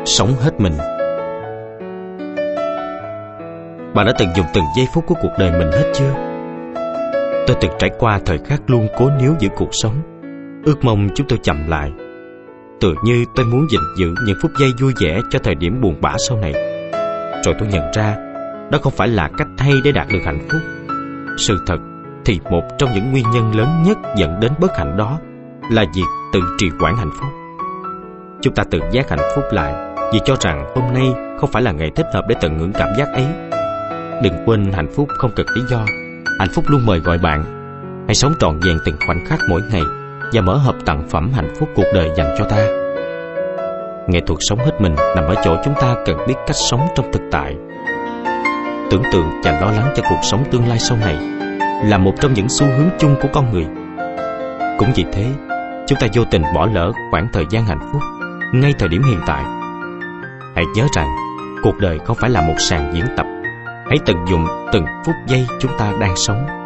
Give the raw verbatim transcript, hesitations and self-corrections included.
sống hết mình. Bạn đã từng dùng từng giây phút của cuộc đời mình hết chưa? Tôi từng trải qua thời khắc luôn cố níu giữ cuộc sống, ước mong chúng tôi chậm lại. Tự như tôi muốn gìn giữ những phút giây vui vẻ cho thời điểm buồn bã sau này. Rồi tôi nhận ra đó không phải là cách hay để đạt được hạnh phúc. Sự thật thì một trong những nguyên nhân lớn nhất dẫn đến bất hạnh đó là việc tự trì hoãn hạnh phúc. Chúng ta tự giác hạnh phúc lại vì cho rằng hôm nay không phải là ngày thích hợp để tận hưởng cảm giác ấy. Đừng quên hạnh phúc không cần lý do. Hạnh phúc luôn mời gọi bạn. Hãy sống trọn vẹn từng khoảnh khắc mỗi ngày và mở hộp tặng phẩm hạnh phúc cuộc đời dành cho ta. Nghệ thuật sống hết mình nằm ở chỗ chúng ta cần biết cách sống trong thực tại. Tưởng tượng và lo lắng cho cuộc sống tương lai sau này là một trong những xu hướng chung của con người. Cũng vì thế, chúng ta vô tình bỏ lỡ khoảng thời gian hạnh phúc ngay thời điểm hiện tại. Hãy nhớ rằng cuộc đời không phải là một sàn diễn tập. Hãy tận dụng từng phút giây chúng ta đang sống.